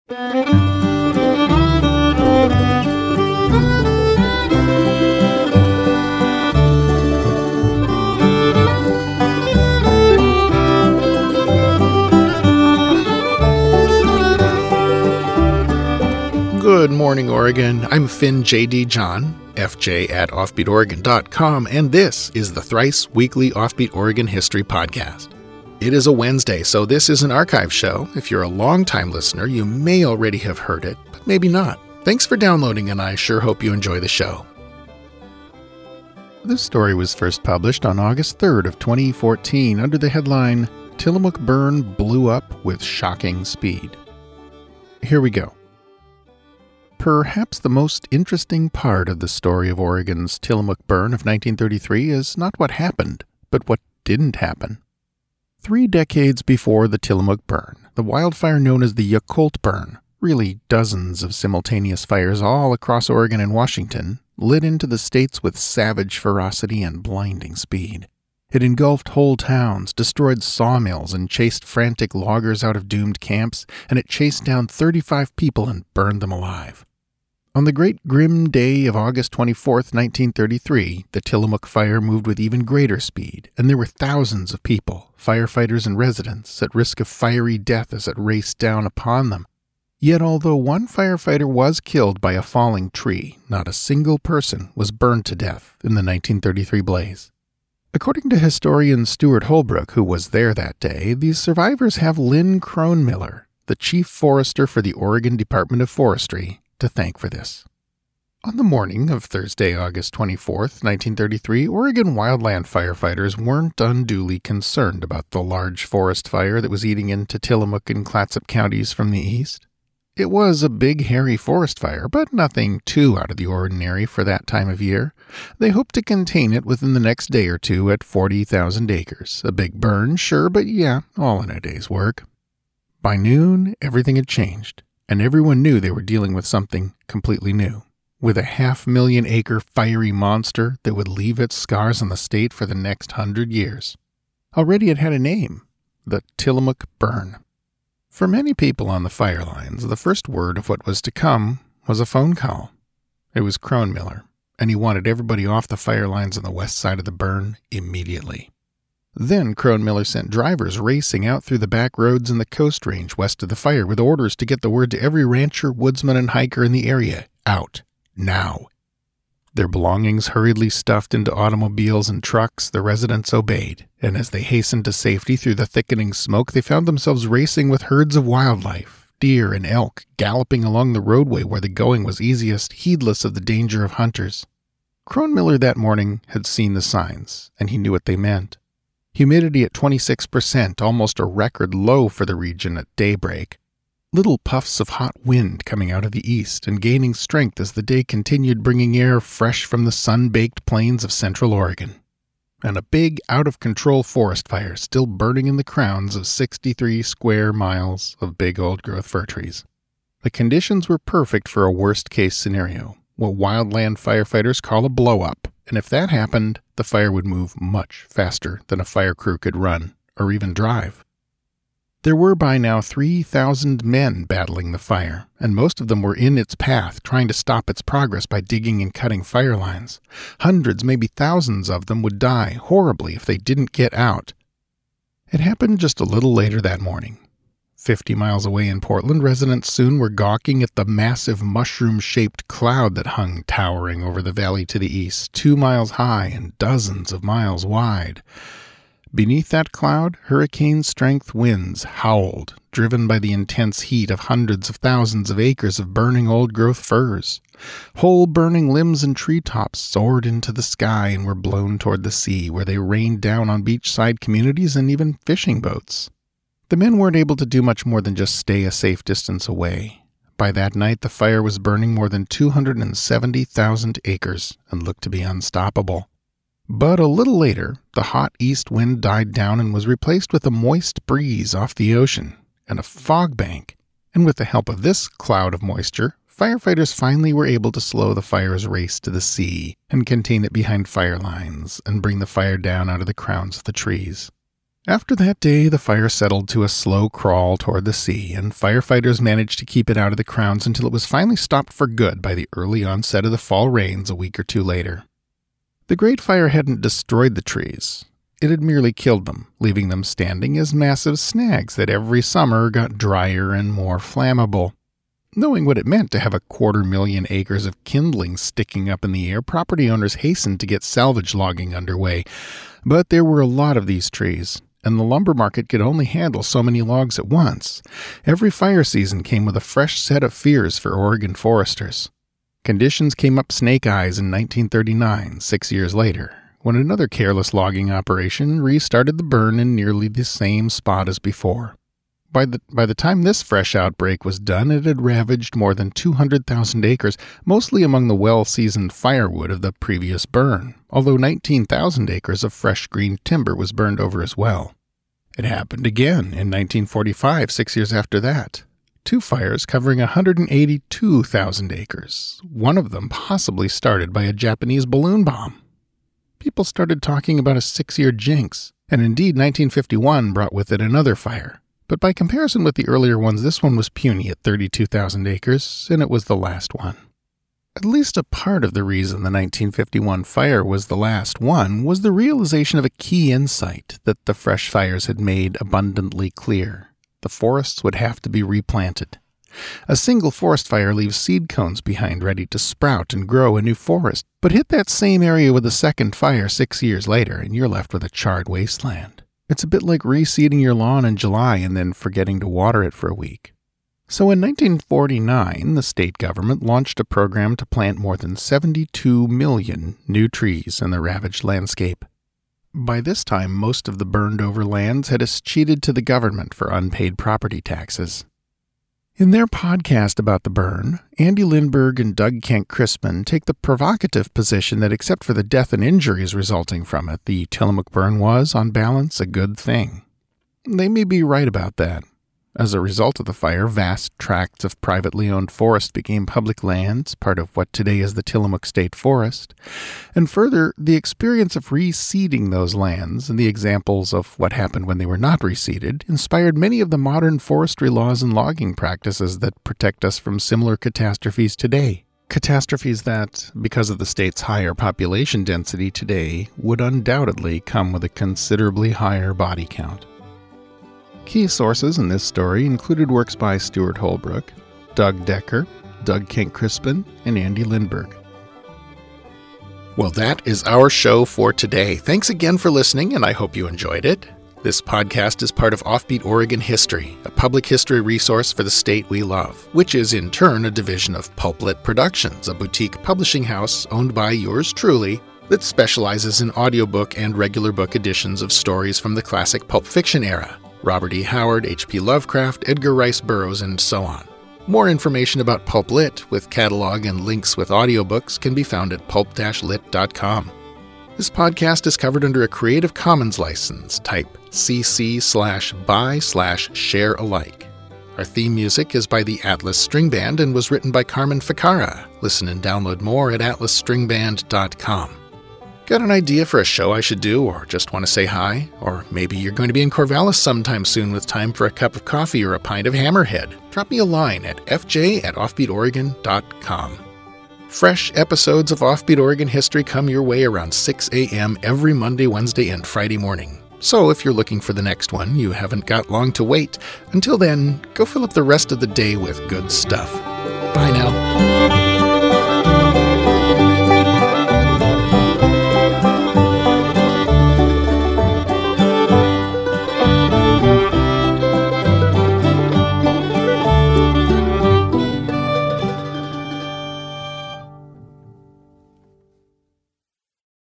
Good morning, Oregon. I'm Finn J.D. John, FJ at offbeatoregon.com, and this is the thrice weekly Offbeat Oregon History Podcast. It is a Wednesday, so this is an archive show. If you're a longtime listener, you may already have heard it, but maybe not. Thanks for downloading, and I sure hope you enjoy the show. This story was first published on August 3rd of 2014 under the headline, Tillamook Burn Blew Up with Shocking Speed. Here we go. Perhaps the most interesting part of the story of Oregon's Tillamook Burn of 1933 is not what happened, but what didn't happen. 3 decades before the Tillamook Burn, the wildfire known as the Yakult Burn, really dozens of simultaneous fires all across Oregon and Washington, lit into the states with savage ferocity and blinding speed. It engulfed whole towns, destroyed sawmills, and chased frantic loggers out of doomed camps, and it chased down 35 people and burned them alive. On the great grim day of August 24th, 1933, the Tillamook fire moved with even greater speed, and there were thousands of people, firefighters and residents, at risk of fiery death as it raced down upon them. Yet although one firefighter was killed by a falling tree, not a single person was burned to death in the 1933 blaze. According to historian Stuart Holbrook, who was there that day, these survivors have Lynn Kronmiller, the chief forester for the Oregon Department of Forestry, to thank for this. On the morning of Thursday, August 24th, 1933, Oregon wildland firefighters weren't unduly concerned about the large forest fire that was eating into Tillamook and Clatsop counties from the east. It was a big, hairy forest fire, but nothing too out of the ordinary for that time of year. They hoped to contain it within the next day or two at 40,000 acres. A big burn, sure, but yeah, all in a day's work. By noon, everything had changed, and everyone knew they were dealing with something completely new. With a 500,000-acre fiery monster that would leave its scars on the state for the next 100 years. Already it had a name, the Tillamook Burn. For many people on the fire lines, the first word of what was to come was a phone call. It was Kronmiller, and he wanted everybody off the fire lines on the west side of the burn immediately. Then Kronmiller sent drivers racing out through the back roads in the Coast Range west of the fire with orders to get the word to every rancher, woodsman, and hiker in the area. Out. Now. Their belongings hurriedly stuffed into automobiles and trucks, the residents obeyed, and as they hastened to safety through the thickening smoke, they found themselves racing with herds of wildlife, deer and elk, galloping along the roadway where the going was easiest, heedless of the danger of hunters. Kronmiller that morning had seen the signs, and he knew what they meant. Humidity at 26%, almost a record low for the region at daybreak. Little puffs of hot wind coming out of the east and gaining strength as the day continued, bringing air fresh from the sun-baked plains of central Oregon. And a big, out-of-control forest fire still burning in the crowns of 63 square miles of big old-growth fir trees. The conditions were perfect for a worst-case scenario, what wildland firefighters call a blow-up, and if that happened, the fire would move much faster than a fire crew could run, or even drive. There were by now 3,000 men battling the fire, and most of them were in its path, trying to stop its progress by digging and cutting fire lines. Hundreds, maybe thousands of them would die horribly if they didn't get out. It happened just a little later that morning. 50 miles away in Portland, residents soon were gawking at the massive mushroom-shaped cloud that hung towering over the valley to the east, 2 miles high and dozens of miles wide. Beneath that cloud, hurricane-strength winds howled, driven by the intense heat of hundreds of thousands of acres of burning old-growth firs. Whole burning limbs and treetops soared into the sky and were blown toward the sea, where they rained down on beachside communities and even fishing boats. The men weren't able to do much more than just stay a safe distance away. By that night, the fire was burning more than 270,000 acres and looked to be unstoppable. But a little later, the hot east wind died down and was replaced with a moist breeze off the ocean and a fog bank. And with the help of this cloud of moisture, firefighters finally were able to slow the fire's race to the sea and contain it behind fire lines and bring the fire down out of the crowns of the trees. After that day, the fire settled to a slow crawl toward the sea, and firefighters managed to keep it out of the grounds until it was finally stopped for good by the early onset of the fall rains a week or two later. The Great Fire hadn't destroyed the trees. It had merely killed them, leaving them standing as massive snags that every summer got drier and more flammable. Knowing what it meant to have 250,000 acres of kindling sticking up in the air, property owners hastened to get salvage logging underway. But there were a lot of these trees, and the lumber market could only handle so many logs at once. Every fire season came with a fresh set of fears for Oregon foresters. Conditions came up snake eyes in 1939, 6 years later, when another careless logging operation restarted the burn in nearly the same spot as before. By the time this fresh outbreak was done, it had ravaged more than 200,000 acres, mostly among the well-seasoned firewood of the previous burn, although 19,000 acres of fresh green timber was burned over as well. It happened again in 1945, 6 years after that. 2 fires covering 182,000 acres, one of them possibly started by a Japanese balloon bomb. People started talking about a 6-year jinx, and indeed 1951 brought with it another fire. But by comparison with the earlier ones, this one was puny at 32,000 acres, and it was the last one. At least a part of the reason the 1951 fire was the last one was the realization of a key insight that the fresh fires had made abundantly clear. The forests would have to be replanted. A single forest fire leaves seed cones behind ready to sprout and grow a new forest, but hit that same area with a second fire 6 years later, and you're left with a charred wasteland. It's a bit like reseeding your lawn in July and then forgetting to water it for a week. So in 1949, the state government launched a program to plant more than 72 million new trees in the ravaged landscape. By this time, most of the burned-over lands had escheated to the government for unpaid property taxes. In their podcast about the burn, Andy Lindbergh and Doug Kent-Crispin take the provocative position that except for the death and injuries resulting from it, the Tillamook burn was, on balance, a good thing. They may be right about that. As a result of the fire, vast tracts of privately owned forest became public lands, part of what today is the Tillamook State Forest. And further, the experience of reseeding those lands and the examples of what happened when they were not reseeded inspired many of the modern forestry laws and logging practices that protect us from similar catastrophes today. Catastrophes that, because of the state's higher population density today, would undoubtedly come with a considerably higher body count. Key sources in this story included works by Stuart Holbrook, Doug Decker, Doug Kent-Crispin, and Andy Lindbergh. Well, that is our show for today. Thanks again for listening, and I hope you enjoyed it. This podcast is part of Offbeat Oregon History, a public history resource for the state we love, which is in turn a division of Pulplit Productions, a boutique publishing house owned by yours truly that specializes in audiobook and regular book editions of stories from the classic pulp fiction era. Robert E. Howard, H.P. Lovecraft, Edgar Rice Burroughs, and so on. More information about Pulp Lit, with catalog and links with audiobooks, can be found at pulp-lit.com. This podcast is covered under a Creative Commons license. Type cc/by/share alike. Our theme music is by the Atlas String Band and was written by Carmen Ficarra. Listen and download more at atlasstringband.com. Got an idea for a show I should do, or just want to say hi? Or maybe you're going to be in Corvallis sometime soon with time for a cup of coffee or a pint of Hammerhead. Drop me a line at fj@offbeatoregon.com. Fresh episodes of Offbeat Oregon History come your way around 6 a.m. every Monday, Wednesday, and Friday morning. So if you're looking for the next one, you haven't got long to wait. Until then, go fill up the rest of the day with good stuff. Bye now.